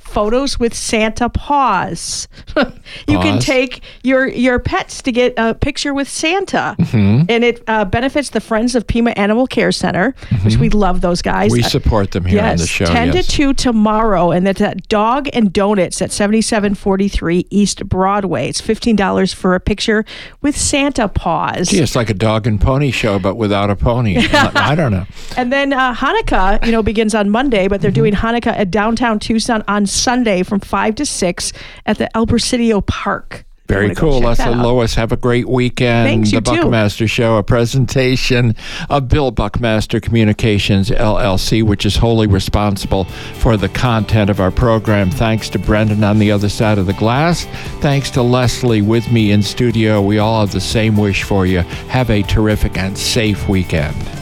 Photos with Santa Paws. You Paws. can take your your pets to get a picture with Santa, Mm-hmm. and it uh, benefits the Friends of Pima Animal Care Center, which we love those guys. We support them here yes, on the show. ten yes. to two tomorrow, and that's at Dog and Donuts at seventy-seven forty-three East Broadway. It's fifteen dollars for a picture with Santa Paws. Gee, it's like a dog and pony show, but without a pony. I don't know. And then uh, Hanukkah, you know, begins on Monday, but they're doing Hanukkah at downtown Tucson on Sunday from five to six at the El Presidio Park. Very cool. Leslie Lois, have a great weekend. Thanks, the you too. Buckmaster Show, a presentation of Bill Buckmaster Communications, L L C, which is wholly responsible for the content of our program. Thanks to Brendan on the other side of the glass. Thanks to Leslie with me in studio. We all have the same wish for you. Have a terrific and safe weekend.